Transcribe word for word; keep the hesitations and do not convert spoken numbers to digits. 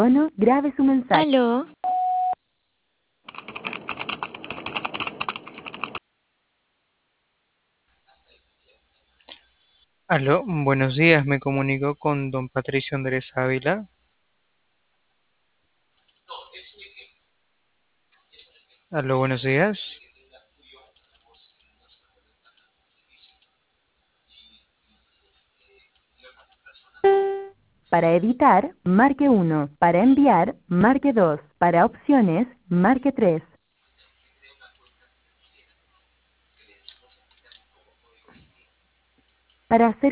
tono, grabe su mensaje. Aló, Aló, buenos días, me comunico con don Patricio Andrés Ávila. Aló, buenos días. Para editar, marque uno. Para enviar, marque dos. Para opciones, marque tres. Para hacer